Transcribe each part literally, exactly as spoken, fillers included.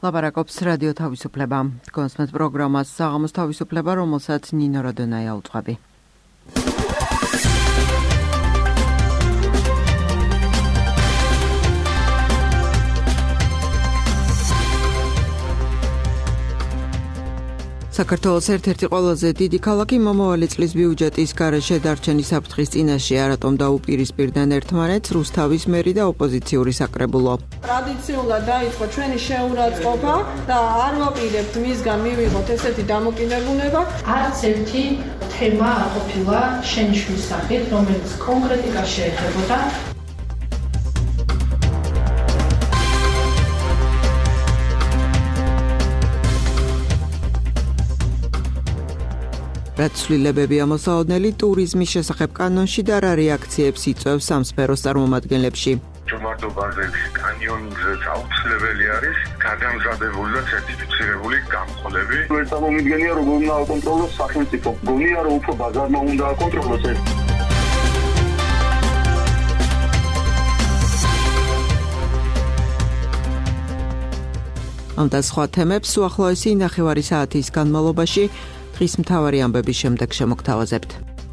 ლაპარაკობს რადიო თავისუფლება. კონსმეთ პროგრამას საღამოს თავისუფლება, რომელსაც ნინო როდონაია უძღვები. საქართველოს ერთ-ერთი ყველაზე დიდი ქალაქი მომავალი წლის ბიუჯეტის გარეშე დარჩენის საფრთხის წინაშე არატომ დაუპირისპირდნენ ერთმანეთს რუსთავის მერი და ოპოზიციური საკრებულო. ტრადიციულად დაიწყო ჩვენი შეურაცხყოფა და არ ვაპირებთ მისგან მივიღოთ ესეთი დამოკიდებულება. არც ერთი თემა არ ყოფილა შენიშვნის სახით, რომელიც კონკრეტიკას შეეხებოდა. რაც ცვლილებები ამოსაოდნელი ტურიზმის შესახებ კანონში და რა რეაქციებს იწვევს სამსფეროს წარმომადგენლებში. ჯომართობაზე კანიონზე აუცილებელი არის გადამზადებული და სერტიფიცირებული გამხოლები. ეს წარმომიდგენია, როგორ უნდა აკონტროლოს სახელმწიფო. გონია, რომ უფრო ბაზარმა უნდა აკონტროლოს ეს. ამ და სხვა თემებს უახლოესი ნახევარი საათის განმავლობაში დღის მთავარი ამბების შემდეგ შემოგთავაზებთ.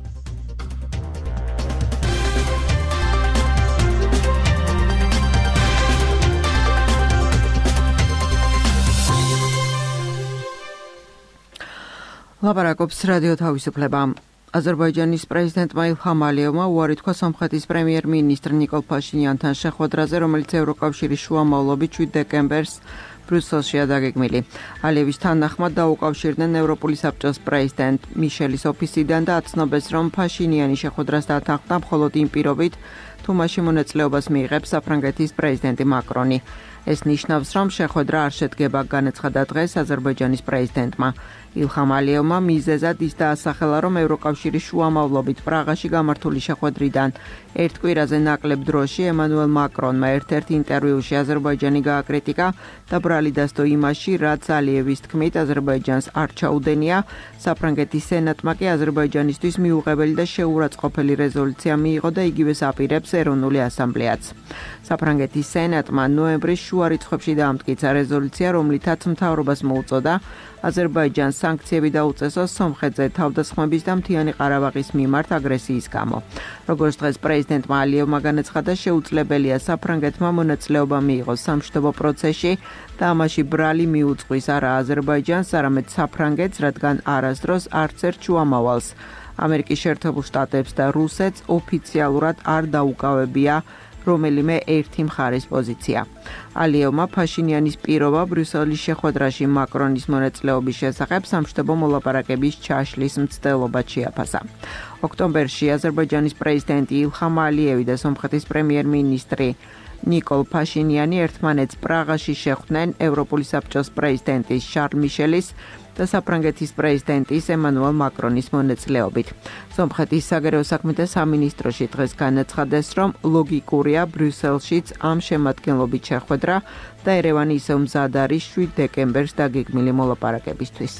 ლაპარაკობს რადიო თავისუფლება. აზერბაიჯანის პრეზიდენტმა ილჰამ ალიევმა უარი თქვა სომხეთის პრემიერ-მინისტრ ნიკოლ ფაშინიანთან შეხვედრაზე, რომელიც ევროკავშირის შუამავლობით შვიდ დეკემბერს ბრიუსელშია დაგეგმილი. ალიევის თანახმად დაუკავშირდნენ ევროპული საბჭოს პრეზიდენტ მიშელის ოფისიდან და აცნობეს, რომ ფაშინიანი შეხვედრას დათანხმდა მხოლოდ იმ პირობით, თუ მასში მონაწილეობას მიიღებს საფრანგეთის პრეზიდენტი მაკრონი. ეს ნიშნავს, რომ შეხვედრა არ შედგება, განაცხადა დღეს აზერბაიჯანის პრეზიდენტმა. ილჰამ ალიევმა მიზეზად ის დაასახელა, რომ ევროკავშირის შუამავლობით პრაღაში გამართული შეხვედრიდან ერთ კვირაზე ნაკლებ დროში ემანუელ მაკრონმა ერთ-ერთ ინტერვიუში აზერბაიჯანი გააკრიტიკა და ბრალი დასდო იმაში, რაც ალიევის თქმით აზერბაიჯანს არ ჩაუდენია. საფრანგეთის სენატმა კი აზერბაიჯანისთვის მიუღებელი და შეურაცხყოფელი რეზოლუცია მიიღო და იგივეს აპირებს ეროვნული ასამბლეაც. საფრანგეთის სენატმა ნოემბრის შუა რიცხვებში დაამტკიცა რეზოლუცია, რომლითაც მთავრობას მოუწოდა აზერბაიჯანს სანქციები დაუწესოს სომხეთზე თავდასხმების და მთიანი ყარაბაღის მიმართ აგრესიის გამო. როგორც დღეს პრეზიდენტმა ალიევმა განაცხადა, შეუძლებელია საფრანგეთმა მონაწილეობა მიიღოს სამშვიდობო პროცესში და ამაში ბრალი მიუძღვის არა აზერბაიჯანს, არამედ საფრანგეთს, რადგან არასდროს არც ერთ შუამავალს, ამერიკის შეერთებულ შტატებს და რუსეთს ოფიციალურად არ დაუკავებია რომელიმე ერთი მხარის პოზიცია. ალიევმა ფაშინიანის პირობა ბრიუსელის შეხვედრაში მაკრონის მონაწილეობის შესახებ სამშვიდობო მოლაპარაკების ჩაშლის მცდელობა შეაფასა. ოქტომბერში აზერბაიჯანის პრეზიდენტი ილჰამ ალიევი და სომხეთის პრემიერ-მინისტრი ნიკოლ ფაშინიანი ერთმანეთს პრაღაში შეხვდნენ ევროპული საბჭოს პრეზიდენტის შარლ მიშელის და საფრანგეთის პრეზიდენტის ემანუელ მაკრონის მონაწილეობით. სომხეთის საგარეო საქმეთა სამინისტროში დღეს განაცხადეს, რომ ლოგიკურია ბრიუსელშიც ამ შემადგენლობით შეხვედრა და ერევანი ისევ მზად არის შვიდ დეკემბერს დაგეგმილი მოლაპარაკებისთვის.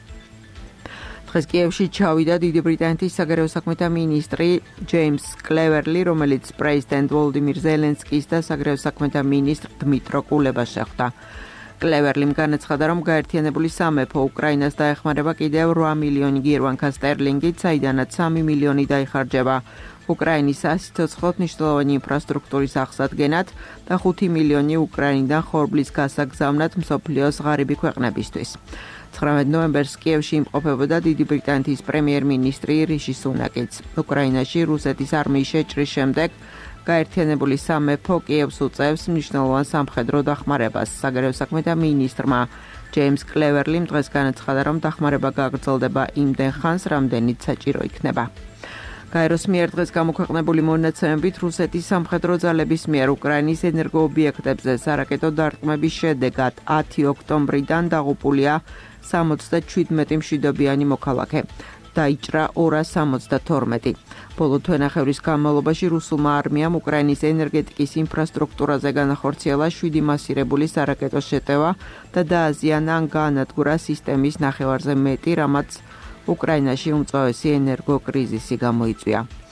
დღეს კიევში ჩავიდა დიდი ბრიტანეთის საგარეო საქმეთა მინისტრი ჯეიმს კლევერლი, რომელიც პრეზიდენტ ვოლოდიმირ ზელენსკის და საგარეო საქმეთა მინისტრ დმიტრო კულებას შეხვდა. კლევერლიმ განაცხადა, რომ გაერთიანებული სამეფო უკრაინას დაეხმარება კიდევ რვა მილიონი გირვანკა სტერლინგით, საიდანაც სამი მილიონი დაიხარჯება უკრაინის სასიცოცხლოდ მნიშვნელოვანი ინფრასტრუქტურის აღსადგენად და ხუთი მილიონი უკრაინიდან ხორბლის გასაგზავნად მსოფლიოს ღარიბი ქვეყნებისთვის. ცხრამეტ ნოემბერს კიევში იმყოფებოდა დიდი ბრიტანეთის პრემიერ-მინისტრი რიში სუნაკიც. უკრაინაში რუსეთის არმიის შეჭრის შემდეგ გაერთიანებული სამეფო კიევს უწევს მნიშვნელოვან სამხედრო დახმარებას. საგარეო საქმეთა მინისტრმა ჯეიმს კლევერლიმ დღეს განაცხადა, რომ დახმარება გაგრძელდება იმდენ ხანს, რამდენიც საჭირო იქნება. გაეროს მიერ დღეს გამოქვეყნებული მონაცემებით რუსეთის სამხედრო ძალების მიერ უკრაინის ენერგოობიექტებზე სარაკეტო დარტყმების შედეგად ათი ოქტომბრიდან დაღუპულია სამოცდაჩვიდმეტი მშვიდობიანი მოქალაქე. დაიჭრა ორას სამოცდათორმეტი. ბოლო თვენახევრის განმავლობაში რუსულმა არმიამ უკრაინის ენერგეტიკის ინფრასტრუქტურაზე განახორციელა შვიდი მასირებული სარაკეტო შეტევა და დააზიანა ან გაანადგურა სისტემის ნახევარზე მეტი, რამაც უკრაინაში უმწვავესი ენერგოკრიზისი გამოიწვია.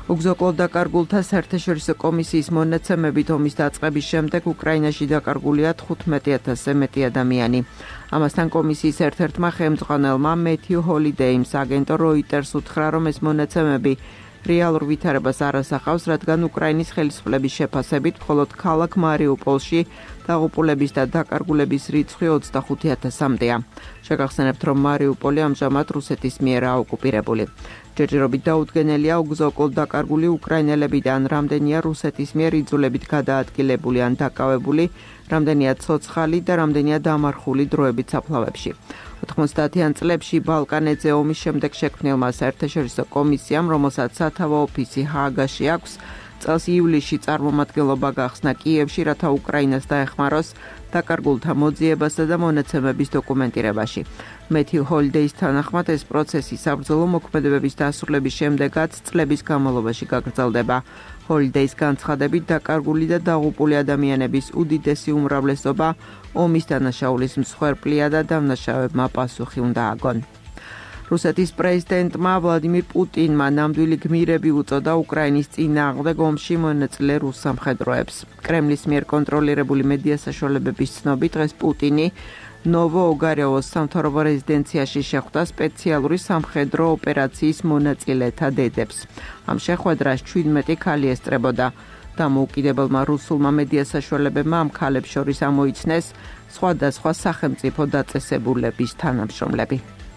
უგზო-კლოდ დაკარგულთა საერთაშორისო კომისიის მონაცემებით ომის დაწყების შემდეგ უკრაინაში დაკარგულია თხუთმეტი ათასზე მეტი ადამიანი. ამასთან კომისიის ერთ-ერთმა ხელმძღვანელმა მეთიუ ჰოლიდეიმს აგენტო როიტერს უთხრა, რომ ეს მონაცემები რეალურ ვითარებას არ ასახავს, რადგან უკრაინის ხელისუფლების შეფასებით მხოლოდ ქალაქ მარიუპოლში დაღუპულების და დაკარგულების რიცხვი ოცდახუთი ათასამდეა. შეგახსენებთ, რომ მარიუპოლი ამჟამად რუსეთის მიერ აოკუპირებული. ჯერჯერობით დაუდგენელია უგზო-კლოდ დაკარგული უკრაინელებიდან, რამდენია რუსეთის მიერ იძულებით გადაადგილებული ან დაკავებული, რამდენია ცოცხალი და რამდენია დამარხული დროებით საფლავებში. ოთხმოცდაათიან წლებში ბალკანეთზე ომის შემდეგ შექმნილმა საერთაშორისო კომისიამ, რომელსაც სათავო ოფისი ჰააგაში აქვს, წელს ივლისში წარმომადგენლობა გახსნა კიევში, რათა უკრაინას დაეხმაროს დაკარგულთა მოძიებასა და მონაცემების დოკუმენტირებაში. მეთიუ ჰოლიდეის თანახმად ეს პროცესი საბრძოლო მოქმედებების დასრულების შემდეგაც წლების განმავლობაში გაგრძელდება. ჰოლიდეის განცხადებით, დაკარგული და დაღუპული ადამიანების უდიდესი უმრავლესობა ომის დანაშაულის მსხვერპლია და დამნაშავეებმა პასუხი უნდა აგონ. რუსეთის პრეზიდენტმა ვლადიმირ პუტინმა ნამდვილი გმირები უწოდა უკრაინის წინააღმდეგ ომში მონაწილე რუს სამხედროებს. კრემლის მიერ კონტროლირებული მედია საშუალებების ცნობით, დღეს პუტინი ნოვო-ოგარევოს სამთავრობო რეზიდენციაში შეხვდა სპეციალური სამხედრო ოპერაციის მონაწილეთა დედებს. ამ შეხვედრას შვიდმეტი ქალი ესწრებოდა. დამოუკიდებელმა რუსულმა მედია საშუალებებმა ამ ქალებს შორის ამოიცნეს სხვადასხვა სახელმწიფო დაწესებულების თანამშრომლები.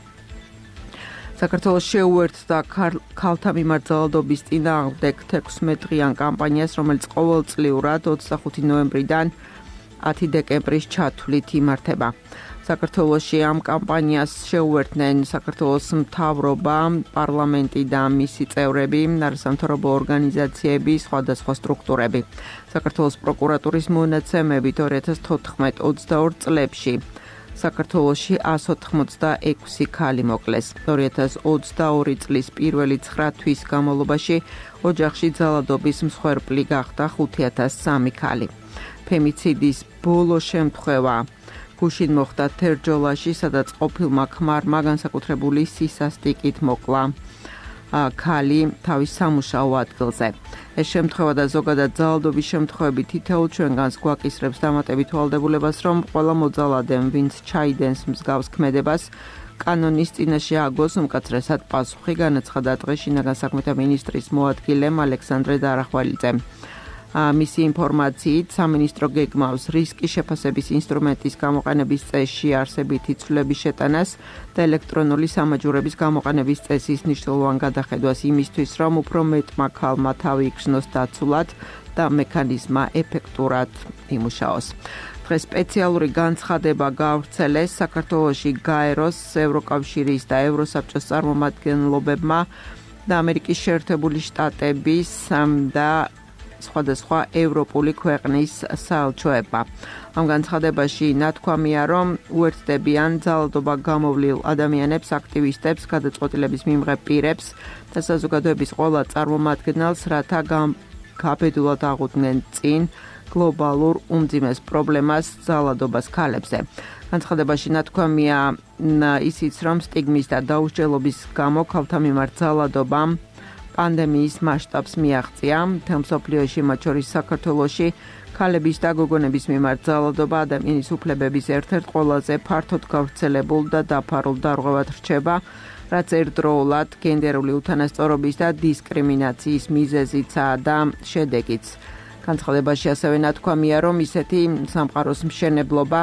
საქართველოს შეუერთდა ქალთა მიმართ ძალადობის წინააღმდეგ თექვსმეტდღიან კამპანიას, რომელიც ყოველწლიურად ოცდახუთი ნოემბრიდან ათი დეკემბრის ჩათვლით იმართება. საქართველოში ამ კამპანიას შეუერთდნენ საქართველოს მთავრობა, პარლამენტი და მისი წევრები, არასამთავრობო ორგანიზაციები, სხვადასხვა სტრუქტურები. საქართველოს პროკურატურის მონაცემებით ორი ათას თოთხმეტ ოცდაორ წლებში საქართველოში ასი ოცდაექვსი ქალი მოკლეს. ორი ათას ოცდაორი წლის პირველი ცხრა თვის განმავლობაში ოჯახში ძალადობის მსხვერპლი გახდა ხუთი ათას სამი ქალი. ფემიციდის ბოლო შემთხვევა გუშინ მოხდა თერჯოლაში, სადაც ყოფილმა ქმარმა განსაკუთრებული სისასტიკით მოკლა ქალი თავის სამუშაო ადგილზე. ეს შემთხვევა და ზოგადად ძალადობის შემთხვევები თითოეულ ჩვენგანს გვაკისრებს დამატებით ვალდებულებას, რომ ყველა მოძალადემ, ვინც ჩაიდენს მსგავს ქმედებას, კანონის წინაშე აგოს უმკაცრესად პასუხი, განაცხადა დღეს შინაგან საქმეთა მინისტრის მოადგილემ ალექსანდრე დარახვალიძემ. მისი ინფორმაციით, სამინისტრო გეგმავს რისკის შეფასების ინსტრუმენტის გამოყენების წესში არსებითი ცვლილების შეტანას და ელექტრონული სამაჯურების გამოყენების წესის მნიშვნელოვან გადახედვას იმისთვის, რომ უფრო მეტმა ქალმა თავი იგრძნოს დაცულად და მექანიზმა ეფექტურად იმუშაოს. დღეს სპეციალური განცხადება გაავრცელეს საქართველოში გაეროს, ევროკავშირის და ევროსაბჭოს წარმომადგენლობებმა და ამერიკის შეერთებული შტატების და სხვადასხვა ევროპული ქვეყნის საელჩოებმა. ამ განცხადებაში ნათქვამია, რომ უერთდებიან ძალადობა გამოვლილ ადამიანებს, აქტივისტებს, გადაწყვეტილების მიმღებ პირებს და საზოგადოების ყველა წარმომადგენელს, რათა გაბედულად აღუდგნენ წინ გლობალურ უმძიმეს პრობლემას ძალადობას ქალებზე. განცხადებაში ნათქვამია ისიც, რომ სტიგმის და დაუსჯელობის გამო ქალთა მიმართ ძალადობამ პანდემიის მასშტაბს მიაღწია. მთელ მსოფლიოში, მათ შორის საქართველოში, ქალების და გოგონების მიმართ ძალადობა ადამიანის უფლებების ერთ-ერთ ყველაზე ფართოდ გავრცელებულ და დაფარულ დარღვევად რჩება, რაც ერთდროულად გენდერული უთანასწორობის და დისკრიმინაციის მიზეზიცაა და შედეგიც. განცხადებაში ასევე ნათქვამია, რომ ისეთი სამყაროს მშენებლობა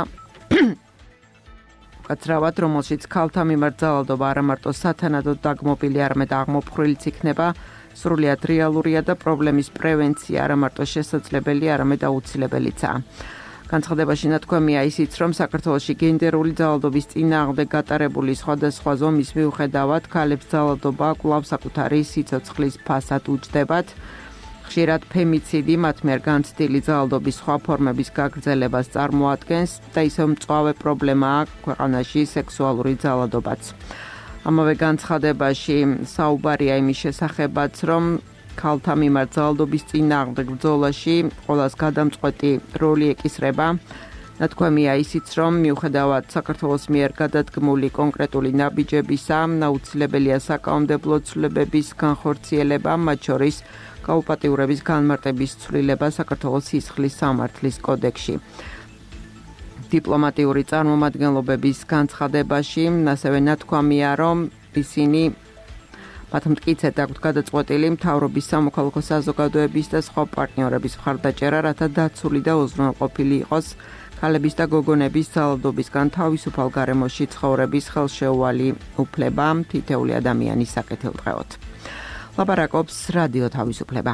კაცრავად, რომელშიც ქალთა მიმართ ძალადობა არა მარტო სათანადოდ დაგმობილი, არამედ აღმოფხრილიც იქნება, სრულიად რეალურია და პრობლემის პრევენცია არა მარტო შესაძლებელი, არამედ აუცილებელიცაა. განცხადებაში ნათქვამია ისიც, რომ საქართველოში გენდერული ძალადობის წინააღმდეგ გატარებული სხვადასხვა ზომის მიუხედავად, ქალებს ძალადობა კვლავ საკუთარი სიცოცხლის ფასად უჯდებათ. ხშირად ფემიციდი მათ მიერ განცდილი ძალადობის სხვა ფორმების გაგრძელებას წარმოადგენს და ისევ მწვავე პრობლემაა ქვეყანაში სექსუალური ძალადობაც. ამავე განცხადებაში საუბარია იმის შესახებაც, რომ ქალთა მიმართ ძალადობის წინააღმდეგ ბრძოლაში ყველას გადამწყვეტი როლი ეკისრება ნათქვამია ისიც, რომ მიუხედავად საქართველოს მიერ გადადგმული კონკრეტული ნაბიჯებისა, აუცილებელია საკანონმდებლო ცვლილებების განხორციელება, მათ შორის გაუპატიურების განმარტების ცვლილება საქართველოს სისხლის სამართლის კოდექსში. დიპლომატიური წარმომადგენლობების განცხადებაში ასევე ნათქვამია, რომ ისინი მათ მტკიცედ აქვთ გადაწყვეტილი მთავრობის სამოქალაქო საზოგადოების და სხვა პარტნიორების მხარდაჭერა, რათა დაცული და უზრუნველყოფილი იყოს ქალების და გოგონების ძალადობისგან თავისუფალ გარემოში ცხოვრების ხელშეუვალი უფლება თითოეული ადამიანის საკეთილდღეოდ. ლაპარაკობს რადიო თავისუფლება.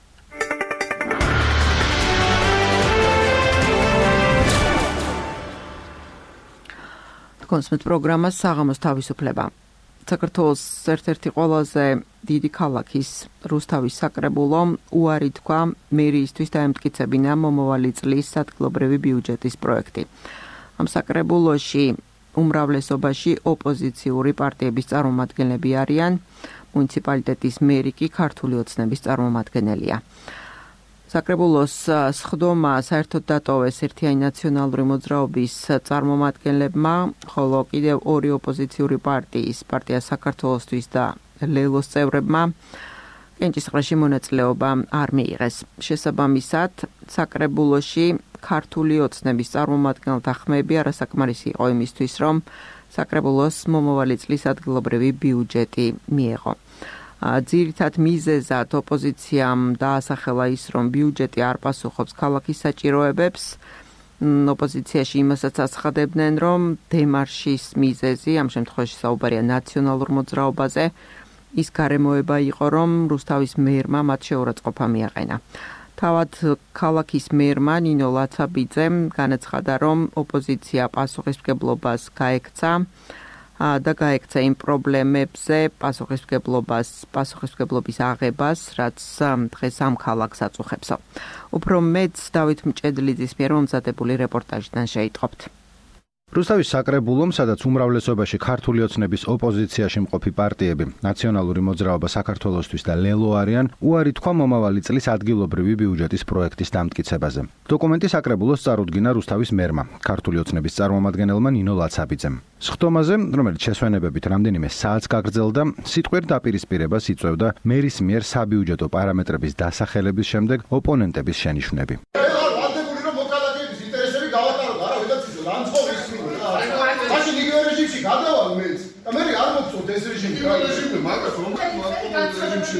კონსმეთ პროგრამა საღამოს თავისუფლება. საქართველოს ერთ-ერთი ყველაზე დიდი ქალაქის რუსთავის საკრებულო უარი თქვა მერიისთვის დაემტკიცებინა მომავალი წლის ადგილობრივი ბიუჯეტის პროექტი. ამ საკრებულოში უმრავლესობაში ოპოზიციური პარტიების წარმომადგენლები არიან, მუნიციპალიტეტის მერი კი ქართული ოცნების წარმომადგენელია. საკრებულოს სხდომა საერთოდ დატოვეს ერთიანი ნაციონალური მოძრაობის წარმომადგენლებმა, ხოლო კიდევ ორი ოპოზიციური პარტიის, პარტია საქართველოსთვის და ლელოს წევრებმა კენჭისყრაში მონაწილეობა არ მიიღეს. შესაბამისად, საკრებულოში ქართული ოცნების წარმომადგენელთა ხმები არასაკმარისი იყო იმისთვის, რომ საკრებულოს მომავალი წლის ადგილობრივი ბიუჯეტი მიეღო. ძირითად მიზეზად ოპოზიციამ დაასახელა ის, რომ ბიუჯეტი არ პასუხობს ქალაქის საჭიროებებს. ოპოზიციაში იმასაც აცხადებდნენ, რომ დემარშის მიზეზი, ამ შემთხვევაში საუბარია ნაციონალურ მოძრაობაზე, ის გარემოება იყო, რომ რუსთავის მერმა მათ შეურაცხყოფა მიაყენა. თავად ქალაქის მერმა ნინო ლაცაბიძემ განაცხადა, რომ ოპოზიცია პასუხისმგებლობას გაექცა და გაექცა იმ პრობლემებზე პასუხისმგებლობას, პასუხისმგებლობის აღებას, რაც დღეს ამ ქალაქს აწუხებსო. უფრო მეტს დავით მჭედლიძის მიერ მომზადებული რეპორტაჟიდან შეიტყობთ. რუსთავის საკრებულომ, სადაც უმრავლესობაში ქართული ოცნების ოპოზიციაში მყოფი პარტიები, ნაციონალური მოძრაობა საქართველოსთვის და ლელო არიან, უარი თქვა მომავალი წლის ადგილობრივი ბიუჯეტის პროექტის დამტკიცებაზე. დოკუმენტი საკრებულოს წარუდგინა რუსთავის მერმა, ქართული ოცნების წარმომადგენელმა ნინო ლაცაბიძემ. სხდომაზე, რომელიც შესვენებებით რამდენიმე საათს გაგრძელდა, სიტყვიერ დაპირისპირებას იწვევდა მერის მიერ საბიუჯეტო პარამეტრების დასახელების შემდეგ ოპონენტების შენიშვნები. მაშინ იგივე რეჟიმში გადავალ მეც და მე არ მოგწევთ ეს რეჟიმი რა რეჟიმი მაგას რომ რეჟიმში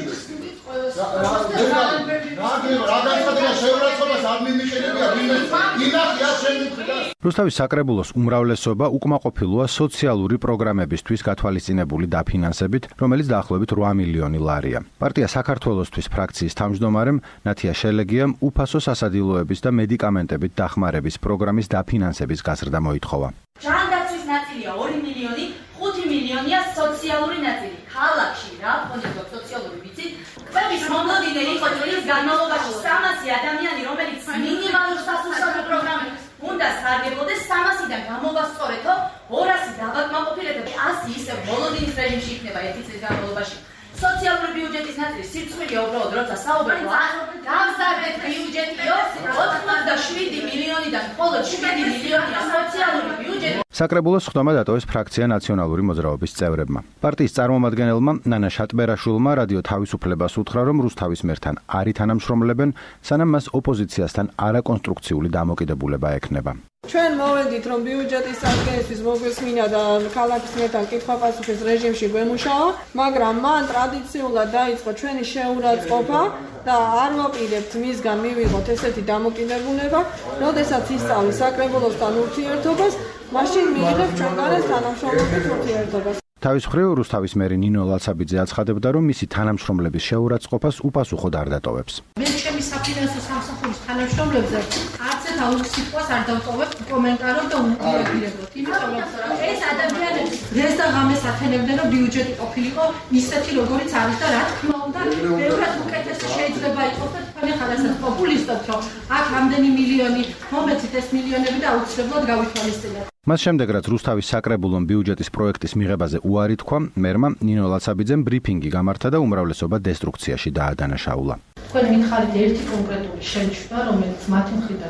რუსთავის საკრებულოს უმრავლესობა უკმაყოფილოა სოციალური პროგრამებისთვის გათვალისწინებული დაფინანსებით, რომელიც დაახლოებით რვა მილიონი ლარია. პარტია საქართველოსთვის ფრაქციის თავმჯდომარემ ნათია შელეგიამ უფასო სასადილოების და მედიკამენტებით დახმარების პროგრამის დაფინანსების გაზრდა მოითხოვა. ჯანდაცვის ნაწილია ორი მილიონი, ხუთი მილიონია სოციალური ნაწილი. ქალაქში რა ხონდა სოციალური ვიცით? ყველის მომდოდინე იყო წლის განმავლობაში სამასი ადამიანი, რომელიც მინიმალურ სასულიერო პროგრამებს უნდა სარგებლობდეს, სამასიდან გამოვასწორეთო ორასი დავაკმაყოფილეთ. ასი ისევ ბოლოდინის რეჟიმში იქნება ერთი წლის განმავლობაში. სოციალური ბიუჯეტის ნაწილი სირცხვილია უბრალოდ, როცა საუბრობთ, გამზარდეთ ბიუჯეტიო ოცდაშვიდი მილიონიდან მხოლოდ შვიდი მილიონია სოციალური ბიუჯეტი. საკრებულოს სხდომა დატოვეს ფრაქცია ნაციონალური მოძრაობის წევრებმა. პარტიის წარმომადგენელმა ნანა შატბერაშვილმა რადიო თავისუფლებას უთხრა, რომ რუსთავის მერთან არ ითანამშრომლებენ, სანამ მას ოპოზიციასთან არაკონსტრუქციული დამოკიდებულება ექნება. ჩვენ მოვედით, რომ ბიუჯეტის აღდგენისთვის მოგვესმინა და ქალაქის მერთან კითხვა-პასუხის რეჟიმში გვემუშავა, მაგრამ მან ტრადიციულად დაიწყო ჩვენი შეურაცხყოფა და არ ვაპირებთ მისგან მივიღოთ ესეთი დამოკიდებულება, როდესაც ისწავლის საკრებულოსთან ურთიერთობას, მაშინ მიიღებ ჩვენგანაც თანამშრომლობის ურთიერთობას. თავის მხრივ რუსთავის მერი ნინო ლაცაბიძე აცხადებდა, რომ მისი თანამშრომლების შეურაცხყოფას უპასუხოდ არ დატოვებს. მე ჩემი საფინანსო სამსახურის თანამშრომლებზე არცერთ აუქს სიტყვას არ დავტოვებ, კომენტარობ და უპირატირებდოთ. იმიტომ რომ ეს ადამიანები დღეს და ღამეს ათენებდნენ, რომ ბიუჯეტი ყოფილიყო ისეთი, როგორიც არის და რა თქმა უნდა, ბევრად უკეთესი შეიძლება იყოს და თქვენ ახლა რასაც პოპულისტობთ, რომ აქ რამდენი მილიონი მომეცით ეს მილიონები და აუცილებლად გავითვალისწინებთ. მას შემდეგ, რაც რუსთავის საკრებულომ ბიუჯეტის პროექტის მიღებაზე უარი თქვა, მერმა ნინო ლაცაბიძემ ბრიფინგი გამართა და უმრავლესობა დესტრუქციაში დაადანაშაულა. თქვენ მითხარით ერთი კონკრეტული შენიშვნა, რომელიც მათი მხრიდან იყო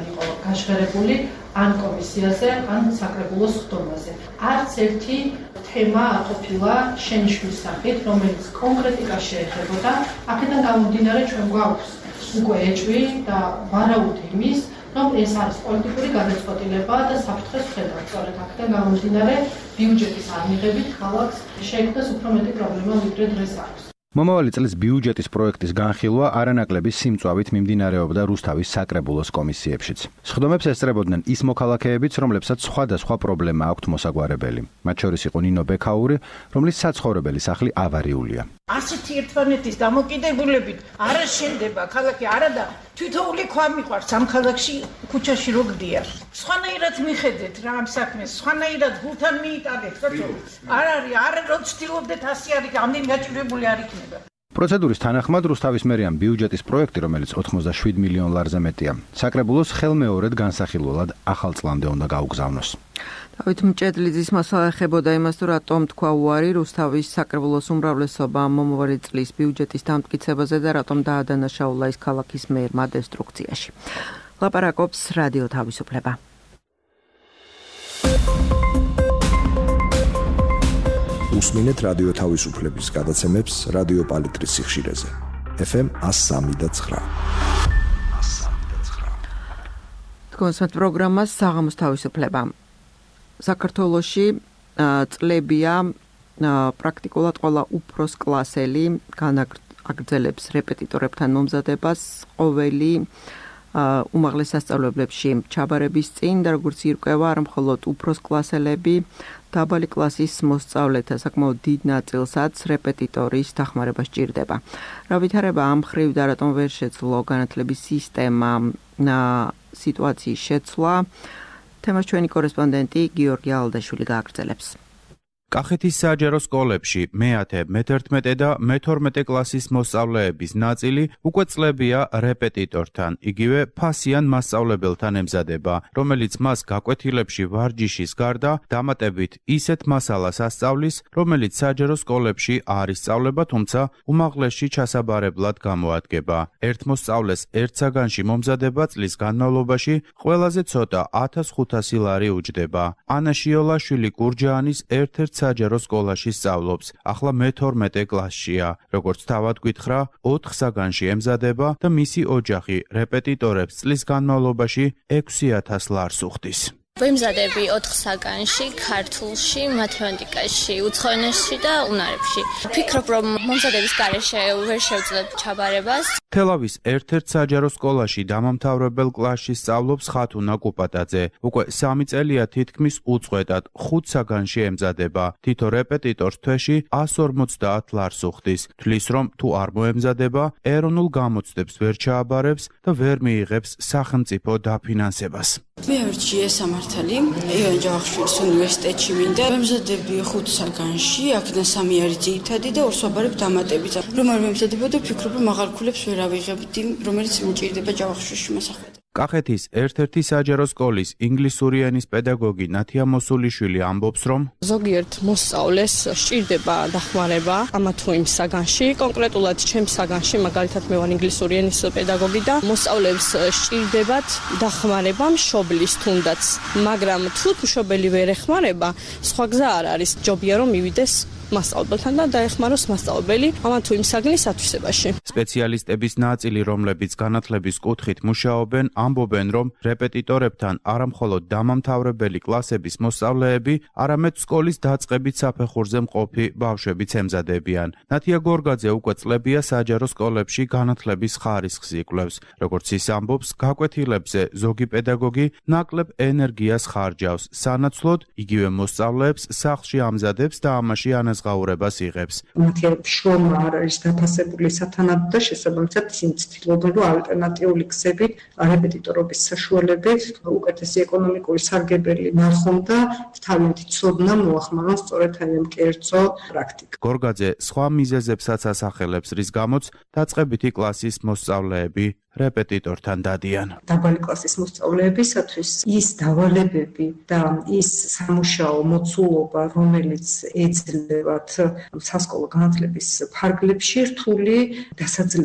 გაჟღერებული ან კომისიაზე, ან საკრებულოს ხდომაზე. არც ერთი თემა არ ყოფილა შენიშვნის სახით, რომელიც კონკრეტიკას შეეხებოდა. აქედან გამომდინარე ჩვენ გვაქვს უკვე ეჭვი და ვარაუდი იმის, რომ ეს არის პოლიტიკური გადაწყვეტილება და საფრთხეს ხედავთ. სწორედ აქედან გამომდინარე ბიუჯეტის არ მიღებით ქალაქს შეექმნას უფრო მეტი პრობლემა, ვიდრე დღეს აქვს. მომავალი წლის ბიუჯეტის პროექტის განხილვა არანაკლები სიმწვავით მიმდინარეობდა რუსთავის საკრებულოს კომისიებშიც. სხდომებს ესწრებოდნენ ის მოქალაქეებიც, რომლებსაც სხვადასხვა პრობლემა აქვთ მოსაგვარებელი. მათ შორის იყო ნინო ბექაური, რომლის საცხოვრებელი სახლი ავარიულია. ასეთი ერთმანეთის დამოკიდებულებით არ შენდება ქალაქი, არადა თვითოული ქვა მიყვარს ამ ქალაქში ქუჩაში რო გდიარ. სხვანაირად მიხედეთ რა ამ საქმეს, სხვანაირად გულთან მიიტანეთ, ხოჭო. არ არის, არ რო ცდილობდეთ ასი არის, ამდენი გაჭირვებული არ იქნება. პროცედურის თანახმად რუსთავის მერიამ ბიუჯეტის პროექტი, რომელიც ოცდაშვიდ მილიონ ლარზე მეტია, საკრებულოს ხელმეორედ განსახილველად ახალ წლამდე უნდა გაუგზავნოს. დავით მჭედლიძის მასალა ეხებოდა იმას, თუ რატომ თქვა უარი რუსთავის საკრებულოს უმრავლესობამ მომავალი წლის ბიუჯეტის დამტკიცებაზე და რატომ დაადანაშაულა ის ქალაქის მერმა დესტრუქციაში. ლაპარაკობს რადიო თავისუფლება. უსმინეთ რადიო თავისუფლების გადაცემებს რადიო პალიტრის სიხშირეზე. ეფ ემ one oh three point nine. თქვენს პროგრამას საღამოს თავისუფლება. საქართველოში წლებია პრაქტიკულად ყველა უფროს კლასელი განაგრძელებს რეპეტიტორებთან მომზადებას ყოველი უმაღლეს სასწავლებლებში ჩაბარების წინ და როგორც ირკვევა, არა მხოლოდ უფროს კლასელები, დაბალი კლასის მოსწავლეთა საკმაოდ დიდ ნაწილსაც რეპეტიტორის დახმარება სჭირდება. რა ვითარება ამ მხრივ და რატომ ვერ შეძლო განათლების სისტემა სიტუაციის შეცვლა? თემას ჩვენი კორესპონდენტი გიორგი ალდაშვილი გააგრძელებს. კახეთის საჯარო სკოლებში მეათე, მეთერთმეტე და მეთორმეტე კლასის მოსწავლეების ნაწილი უკვე წლებია რეპეტიტორთან, იგივე ფასიან მასწავლებელთან ემზადება, რომელიც მას გაკვეთილებში ვარჯიშის გარდა დამატებით ისეთ მასალას ასწავლის, რომელიც საჯარო სკოლებში არ ისწავლება, თუმცა უმაღლესში ჩასაბარებლად გამოადგება. ერთ მოსწავლეს ერთ საგანში მომზადება წლის განმავლობაში ყველაზე ცოტა ათას ხუთასი ლარი უჯდება. ანა შიოლაშვილი გურჯაანის ერთ-ერთ საჯარო სკოლაში სწავლობს, ახლა მეთორმეტე კლასშია. როგორც თავად გითხრა, ოთხ საგანში ემზადება და მისი ოჯახი რეპეტიტორებს წლის განმავლობაში ექვსი ათას ლარს უხდის. ვემზადები ოთხ საგანში, ქართულში, მათემატიკაში, უცხოენაში და უნარებში. ვფიქრობ, რომ მომზადების გარეშე ვერ შევძლებ ჩაბარებას. თელავის ერთ-ერთ საჯარო სკოლაში დამამთავრებელ კლასში სწავლობს ხათუნა კუპატაძე. უკვე სამი წელია თითქმის უწყვეტად ხუთ საგანში ემზადება. თითო რეპეტიტორს თვეში εκατს ორმოცდაათ ლარს უხდის. თვლის, რომ თუ არ მოემზადება, ეროვნულ გამოცდებს ვერ ჩააბარებს და ვერ მიიღებს სახელმწიფო დაფინანსებას. მე ვერჩი ესამართალი, ივან ჯავახიშვილის უნივერსიტეტში მინდა. ვემზადები ხუთ საგანში, აქედან სამი არის ძირითადი და ორს ვაბარებ დამატებით. რომ არ ვემზადებოდა, ვფიქრობ, რომ აღარქულებს ვერ ავიღებდი, რომელიც მიჭირდება ჯავახიშვილში მოსახვედრად. კახეთის ერთ-ერთი საჯარო სკოლის ინგლისური ენის პედაგოგი ნათია მოსულიშვილი ამბობს, რომ ზოგიერთ მოსწავლეს სჭირდება დახმარება ამა თუ იმ საგანში, კონკრეტულად ჩემს საგანში, მაგალითად მე ვარ ინგლისური ენის პედაგოგი და მოსწავლებს სჭირდებათ დახმარება მშობლის თუნდაც, მაგრამ თუ მშობელი ვერ ეხმარება, სხვა გზა არ არის, ჯობია რომ მივიდეს მასწავლებელთან და დაეხმაროს მასწავლებელი ამა თუ იმ საგნის ათვისებაში. სპეციალისტების ნაწილი, რომლებიც განათლების კუთხით მუშაობენ, ამბობენ, რომ რეპეტიტორებთან არა მხოლოდ დამამთავრებელი კლასების მოსწავლეები, არამედ სკოლის დაწყებით საფეხურზე მყოფი ბავშვებიც ემზადებიან. ნათია გორგაძე უკვე წლებია საჯარო სკოლებში განათლების ხარისხს იკვლევს. როგორც ის ამბობს, გაკვეთილებზე ზოგი პედაგოგი ნაკლებ ენერგიას ხარჯავს. სანაცვლოდ იგივე მოსწავლეებს სახლში ამზადებს და ამაში ანაზღაურებას იღებს. მათი შრომა არ არის დაფასებული სათანადო და შესაბამისად ისინი ცდილობენ, რომ ალტერნატიული გზებით რეპეტიტორობის საშუალებით უკეთესი ეკონომიკური სარგებელი ნახონ და თავიანთი ცოდნა მოახმარონ სწორედ ამ კერძო პრაქტიკა. გორგაძე სხვა მიზეზებსაც ასახელებს, რის გამოც დაწყებითი კლასის მოსწავლეები რეპეტიტორთან დადიან. დაბალი კლასის მოსწავლეებისათვის ის დავალებები და ის სამუშაო მოცულობა, რომელიც ეძლევათ სასკოლო განათლების ფარგლებში, რთული დასაძლევია.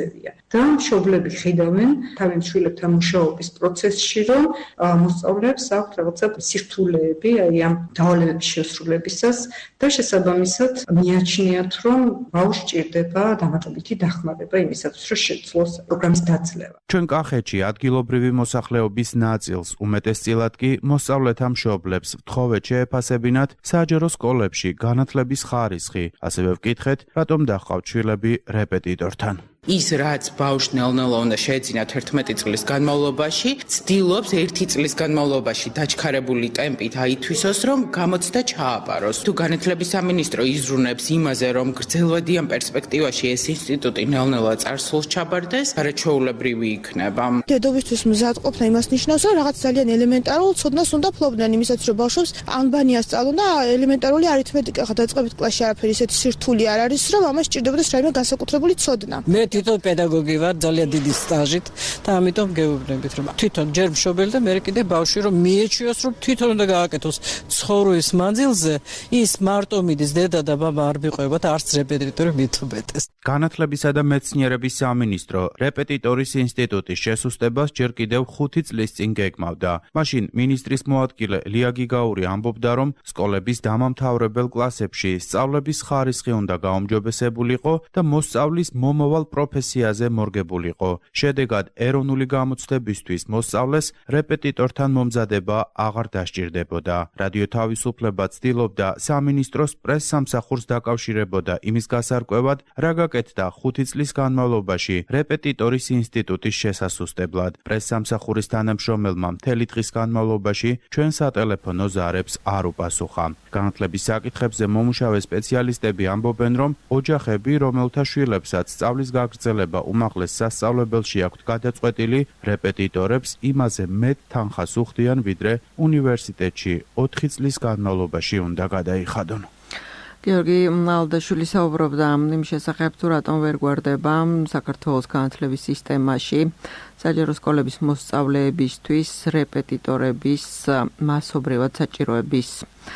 და მშობლები ხედავენ თავიანთ შვილებთან მუშაობის პროცესში, რომ მოსწავლეებს აქვთ რაღაცა სირთულეები, აი ამ დავალებების შესრულებისას და შესაბამისად მიაჩნიათ, რომ ბავშვს სჭირდება დამატებითი დახმარება იმისათვის, რომ შეძლოს პროგრამის დაძლევა. ჩვენ კახეთში ადგილობრივი მოსახლეობის ნაწილს, უმეტესწილად კი მოსწავლეთა მშობლებს ვთხოვეთ შეეფასებინათ საჯარო სკოლებში განათლების ხარისხი. ასევე ვკითხეთ, რატომ დაჰყავთ შვილები რეპეტიტორთან. ის რაც ბავშვს ნელ-ნელა უნდა შეეძინათ ერთმეტი წლის განმავლობაში, ცდილობს ერთი წლის განმავლობაში დაჩქარებული ტემპით აითვისოს, რომ გამოცდა ჩააბაროს. თუ განათლების სამინისტრო იზრუნებს იმაზე, რომ გრძელვადიან პერსპექტივაში ეს ინსტიტუტი ნელ-ნელა წარსულს ჩაბარდეს, არაჩვეულებრივი იქნება. დედობისთვის მზად ყოფნა იმას ნიშნავს, რომ რაღაც ძალიან ელემენტარულ ცოდნას უნდა ფლობდნენ, იმისაც რომ ბავშვებს ალბანიას სწავლონ და ელემენტარული არითმეტიკა ხა დაწყებით კლასში არაფერი ისეთი სირთული არ არის, რომ ამას სჭირდებოდეს რაიმე განსაკუთრებული ცოდნა. მე თვითონ პედაგოგი ვარ ძალიან დიდი სტაჟით და ამიტომ გეუბნებით რომ თვითონ ჯერ მშობელი და მე კიდე ბავშვი რომ მიეჩვიოს რომ თვითონ უნდა გააკეთოს ცხოვრების მანძილზე ის მარტო მიდის დედა და ბაბა არ მიყვებათ არც რეპეტიტორი მithubetes. განათლებისა და მეცნიერების სამინისტრო რეპეტიტორის ინსტიტუტის შესუსტებას ჯერ კიდევ ხუთი წლის წინ გეგმავდა. მაშინ მინისტრის მოადგილე ლია გიგაური ამბობდა, რომ სკოლების დამამთავრებელ კლასებში სწავლების ხარისხი უნდა გაუმჯობესებულიყო და მოსწავლის მომავალ პროფესიაზე მორგებულიყო. შედეგად ეროვნული გამოცდებისთვის მოსწავლეს რეპეტიტორთან მომზადება აღარ დასჭირდებოდა. რადიო თავისუფლება ცდილობდა სამინისტროს პრესსამსახურს დაკავშირებოდა იმის გასარკვევად, რა გაკეთდა ხუთი წლის განმავლობაში რეპეტიტორის ინსტიტუტის შესასუსტებლად. პრესსამსახურის თანამშრომელმა მთელი დღის განმავლობაში ჩვენ სატელეფონო ზარებს არ უპასუხა. განათლების საკითხებზე მომუშავე სპეციალისტები ამბობენ, რომ ოჯახები, რომელთა შვილებსაც სწავლის გაგრძელება უმაღლეს სასწავლებელში აქვთ გადაწყვეტილი, რეპეტიტორებს იმაზე მეტ თანხას უხდიან, ვიდრე უნივერსიტეტში ოთხი წლის განმავლობაში უნდა გადაიხადონ. გიორგი ალდაშვილი საუბრობდა იმ შესახებ, თუ რატომ ვერ გვარდება საქართველოს განათლების სისტემაში საჯარო სკოლების მოსწავლეებისთვის რეპეტიტორების მასობრივად საჭიროების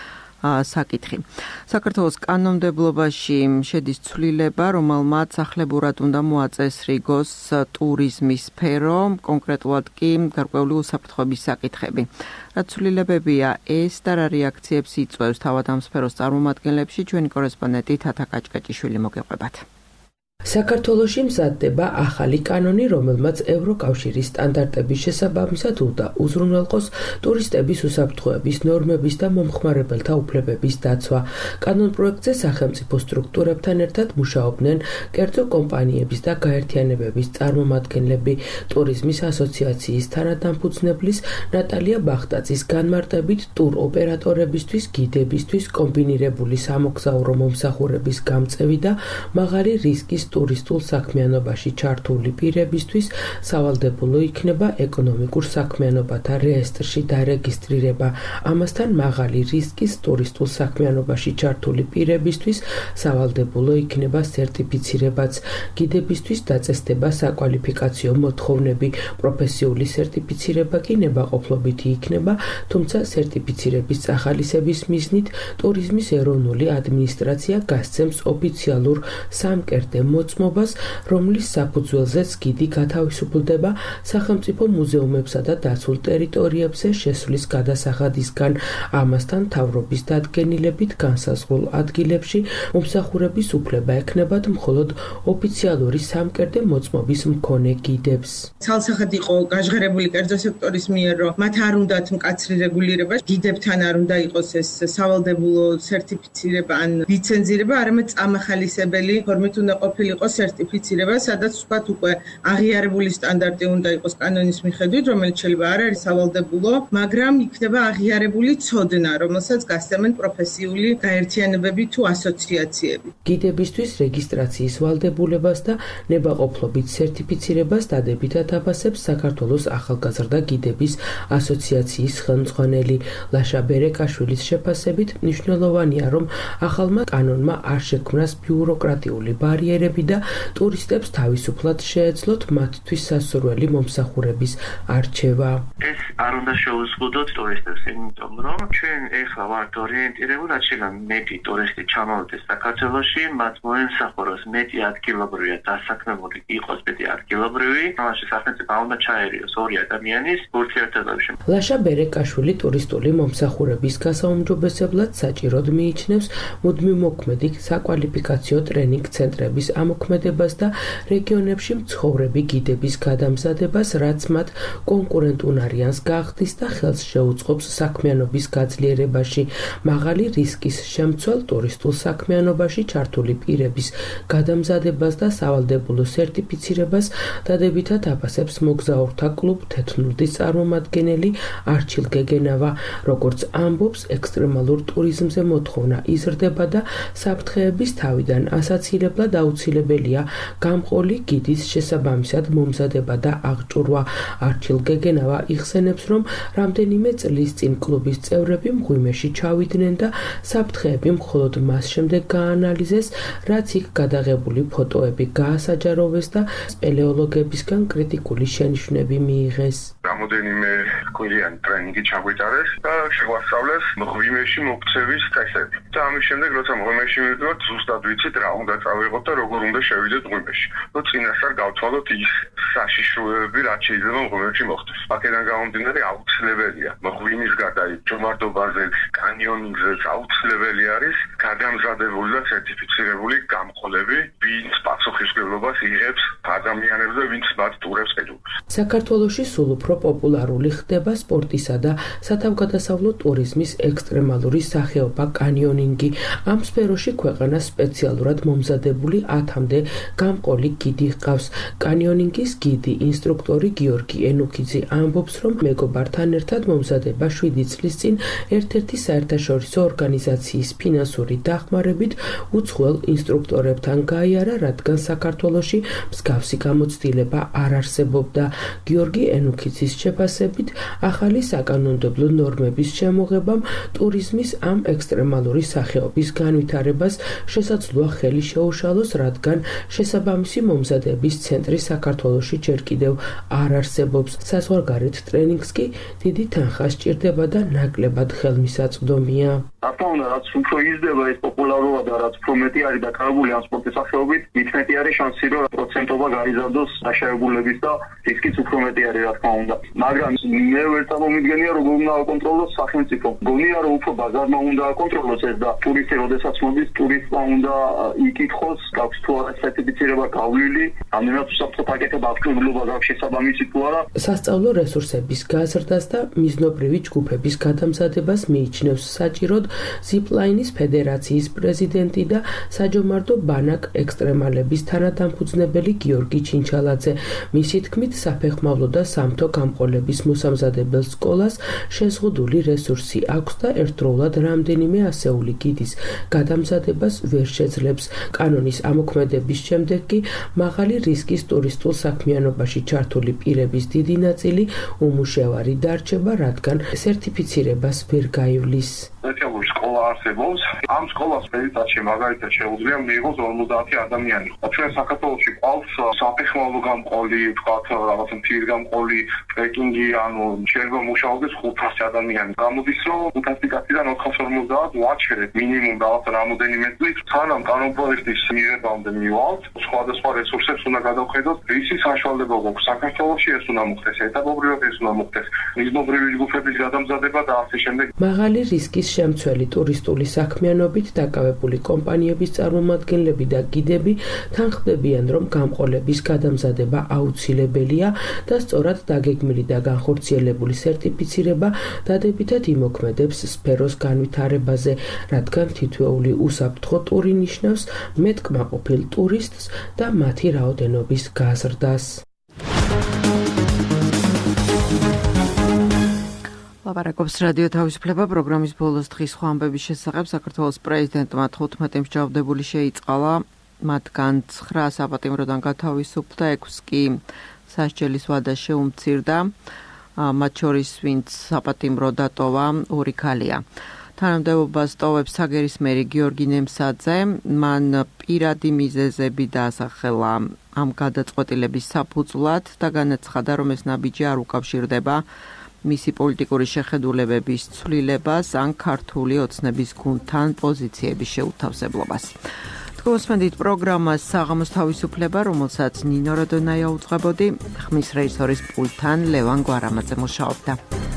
საკითხი. საქართველოს კანონმდებლობაში შედის ცვლილება, რომელმაც ახლებურად უნდა მოაწესრიგოს ტურიზმის სფერო, კონკრეტულად კი გარკვეული უსაფრთხოების საკითხები. რაც ცვლილებებია ეს და რა რეაქციებს იწვევს თავად ამ სფეროს წარმომადგენლებში, ჩვენი კორესპონდენტი თათა კაჭკაჭიშვილი მოგეყვებათ. საქართველოში მზადდება ახალი კანონი, რომელმაც ევროკავშირის სტანდარტების შესაბამისად უნდა უზრუნველყოს ტურისტების უსაფრთხოების ნორმების და მომხმარებელთა უფლებების დაცვა. კანონპროექტზე სახელმწიფო სტრუქტურებთან ერთად მუშაობდნენ კერძო კომპანიების და გაერთიანებების წარმომადგენლები. ტურიზმის ასოციაციის თანადამფუძნებლის ნატალია ბახტაძის განმარტებით, ტურ ოპერატორებისთვის, გიდებისთვის, კომბინირებული სამოგზაურო მომსახურების გამწევი და მაღალი რისკის ტურისტულ საქმიანობაში ჩართული პირებისთვის სავალდებულო იქნება ეკონომიკურ საქმიანობათა რეესტრში დარეგისტრირება. ამასთან მაღალი რისკის ტურისტულ საქმიანობაში ჩართული პირებისთვის სავალდებულო იქნება სერტიფიცირებაც. გიდებისთვის დაწესდება საკვალიფიკაციო მოთხოვნები. პროფესიული სერტიფიცირება კი ნებაყოფლობითი იქნება, თუმცა სერტიფიცირების წახალისების მიზნით ტურიზმის ეროვნული ადმინისტრაცია გასცემს ოფიციალურ სამკერდე მოწმობას, რომლის საფუძველზეც გიდი გათავისუფლდება სახელმწიფო მუზეუმებსა და დაცულ ტერიტორიებზე შესვლის გადასახადისგან. ამასთან მთავრობის დადგენილებით განსაზღვრულ ადგილებში მომსახურების უფლება ექნებათ მხოლოდ ოფიციალური სამკერდე მოწმობის მქონე გიდებს. ცალსახად იყო გაჟღერებული კერძო სექტორის მიერ, რომ მათ არ უნდათ მკაცრი რეგულირება, გიდებთან არ უნდა იყოს ეს სავალდებულო სერტიფიცირება ან ლიცენზირება, არამედ წამახალისებელი ფორმით უნდა ყოფილიყო სერტიფიცირება, სადაც ვთქვათ უკვე აღიარებული სტანდარტი უნდა იყოს კანონის მიხედვით, რომელიც შეიძლება არ არის სავალდებულო, მაგრამ იქნება აღიარებული ცოდნა, რომელსაც გასცემენ პროფესიული გაერთიანებები თუ ასოციაციები. გიდებისთვის რეგისტრაციის ვალდებულებას და ნებაყოფლობით სერტიფიცირებას დადებითად აფასებს საქართველოს ახალგაზრდა გიდების ასოციაციის ხელმძღვანელი ლაშა ბერეკაშვილის შეფასებით, მნიშვნელოვანია, რომ ახალმა კანონმა არ შექმნას ბიუროკრატიული ბარიერები და ტურისტებს თავისუფლად შეეძლოთ მათთვის სასურველი მომსახურების არჩევა. ეს არ უნდა შეუზღუდოთ ტურისტებს, იმიტომ რომ ჩვენ ეხლა ვართ ორიენტირებული, რაც შეიძლება მეტი ტურისტი ჩამოვიდეს საქართველოში, მათ მოემსახუროს მეტი ადგილობრივი და დასაქმებული იყოს მეტი ადგილობრივი, ამაში სახელმწიფო უნდა ჩაერიოს ორი ადამიანის ურთიერთობებში. ლაშა ბერეკაშვილი ტურისტული მომსახურების გასაუმჯობესებლად საჭიროდ მიიჩნევს მუდმივ მოქმედი საკვალიფიკაციო ტრენინგ ცენტრების ამოქმედებას და რეგიონებში მცხოვრები გიდების გადამზადებას, რაც მათ კონკურენტულ არიანს გაახდის და ხელს შეუწყობს საქმიანობის გაძლიერებაში. მაღალი რისკის შემცველ ტურისტულ საქმიანობაში ჩართული პირების გადამზადებას და სავალდებულო სერტიფიცირებას დადებითად აფასებს მოგზაურთა კლუბ თეთრნუდის წარმომადგენელი არჩილ გეგენავა. როგორც ამბობს, ექსტრემალურ ტურიზმზე მოთხოვნა იზრდება და საფრთხეების თავიდან ასაცილებლად აუცილებელია გამყოლი გიდის შესაბამისად მომზადება და აღჭურვა. არჩილ გეგენავა იხსენებს, რომ რამდენიმე წლის წინ კლუბის წევრები მღვიმეში ჩავიდნენ და საფრთხეები მხოლოდ მას შემდეგ გაანალიზეს, რაც იქ გადაღებული ფოტოები გაასაჯაროვეს და სპელეოლოგებისგან კრიტიკული შენიშვნები მიიღეს. რამოდენიმე კვირიანი ტრენინგი ჩაგვიტარეს და შეგვასწავლეს მღვიმეში მოქცევის წესები. და ამის შემდეგ, როცა მღვიმეში მივიდოთ, ზუსტად ვიცით რა უნდა წავიღოთ და როგორ უნდა შევიდეთ მღვიმეში. და წინასწარ გავთვალოთ ის საშიშროებები, რაც შეიძლება მღვიმეში მოხდეს. აქედან გამომდინარე აუცილებელია მღვიმის გარდა ჯომარდობაზე, კანიონინგზე აუცილებელი არის გადამზადებული და სერტიფიცირებული გამყოლები, ვინც პასუხისმგებლობას იღებს ადამიანებზე, ვინც მათ ტურებს ედურს. საქართველოში სულ უფრო პოპულარული ხდება სპორტისა და სათავგადასავლო ტურიზმის ექსტრემალური სახეობა კანიონინგი. ამ სფეროში ქვეყანას სპეციალურად მომზადებული ათამდე გამყოლი გიდი ჰყავს. კანიონინგის გიდი ინსტრუქტორი გიორგი ენუქიძე ამბობს, რომ მეგობართან ერთად მომზადება შვიდი წლის წინ ერთ-ერთი საერთაშორისო ორგანიზაციის ფინანსური დახმარებით უცხოელ ინსტრუქტორებთან გაიარა, რადგან საქართველოში მსგავსი გამოცდილება არ არსებობდა. გიორგი ენუქიძის შეფასებით, ახალი საკანონმდებლო ნორმების შემოღებამ ტურიზმის ამ ექსტრემალური სახეობის განვითარებას შესაძლოა ხელი შეუშალოს, რადგან შესაბამისი მომზადების ცენტრი საქართველოში ჯერ კიდევ არ არსებობს. საზღვარგარეთ ტრენინგს კი დიდი თანხა სჭირდება და ნაკლებად ხელმისაწვდომია. რატომ უნდა რაც უფრო იზრდება ეს პოპულარობა და რაც უფრო მეტი არის დაკავებული ამ სპორტის სახეობით, მით მეტი არის შანსი, რომ პროცენტობა გაიზარდოს დაშავებულების და რისკიც უფრო მეტი არის, რა თქმა უნდა. მაგრამ მე ვერ წარმომიდგენია, როგორ უნდა აკონტროლოს სახელმწიფო. გონია, რომ უფრო ბაზარმა უნდა აკონტროლოს ეს და ტურისტი, როდესაც მოდის, ტურისტმა უნდა იკითხოს, გაქვს თუ არა სერტიფიცირება გავლილი, ამდენად უსაფრთხო პაკეტები აღჭურვილობა გაქვს შესაბამისი თუ არა. სასწავლო რესურსების გაზრდას და მიზნობრივი ჯგუფების გადამზადებას მიიჩნევს საჭიროდ ზიპლაინის ფედერაციის პრეზიდენტი და საჯომარდო ბანაკ ექსტრემალების თანადამფუძნებელი გიორგი ჩინჩალაძე. მისი თქმით, საფეხმავლო და სამთო გამყოლების მოსამზადებელ სკოლას შეზღუდული რესურსი აქვს და ერთდროულად რამდენიმე ასეული გიდის გადამზადებას ვერ შეძლებს. კანონის ამოქმედების შემდეგ კი მაღალი რისკის ტურისტულ საქმიანობაში ჩართული პირების დიდი ნაწილი უმუშევარი დარჩება, რადგან სერტიფიცირებას ვერ გაივლის. სპეციალური სკოლა არსებობს. ამ სკოლას პერიოდში მაგალითად შეუძლია მიიღოს ორმოცდაათი ადამიანი. ჩვენ საქართველოში ყავს საფეხმავლო გამყოლი, ვთქვათ, რაღაც მთის გამყოლი, ტრეკინგი, ანუ შეიძლება მუშაობდეს ხუთასი ადამიანი. გამოდის, რომ ხუთასი კაციდან ოთხას ორმოცდაათ ვაჩერეთ მინიმუმ რაღაც რამოდენიმე წლის, სანამ კანონპროექტის მიღებამდე მივალთ, სხვადასხვა რესურსებს უნდა გადავხედოთ, რისი საშუალება გვაქვს საქართველოში, ეს უნდა მოხდეს ეტაპობრივად, ეს უნდა მოხდეს მიზნობრივი ჯგუფების გადამზადება და ასე შემდეგ. მაღალი რისკის შემცველი ტურისტული საქმიანობით დაკავებული კომპანიების წარმომადგენლები და გიდები თანხმდებიან, რომ გამყოლების გადამზადება აუცილებელია და სწორად დაგეგმილი და განხორციელებული სერტიფიცირება დადებითად იმოქმედებს სფეროს განვითარებაზე, რადგან თითოეული უსაფრთხო ტური ნიშნავს მეტკმაყოფილ ტურისტს და მათი რაოდენობის გაზრდას. ლაპარაკობს რადიო თავისუფლება პროგრამის ბოლოს დღის სხვა ამბების შესახებ. საქართველოს პრეზიდენტმა თხუთმეტი მსჯავრდებული შეიწყალა, მათგან ცხრა საპატიმროდან გათავისუფლდა, ექვსი კი სასჯელის ვადა შეუმცირდა, მათ შორის ვინც საპატიმრო დატოვა ორი ქალია. თანამდებობას ტოვებს საგერის მერი გიორგი ნემსაძე. მან პირადი მიზეზები დაასახელა ამ გადაწყვეტილების საფუძვლად და განაცხადა, რომ ეს ნაბიჯი არ უკავშირდება მისი პოლიტიკური შეხედულებების ცვლილებას ან ქართული ოცნების გუნდთან პოზიციების შეუთავსებლობას. Თქვენს პროგრამას საღამოს თავისუფლება, რომელსაც ნინო როდონაია უძღვებოდი, ხმის რეჟისორის პულტთან ლევან გვარამაძე მუშაობდა.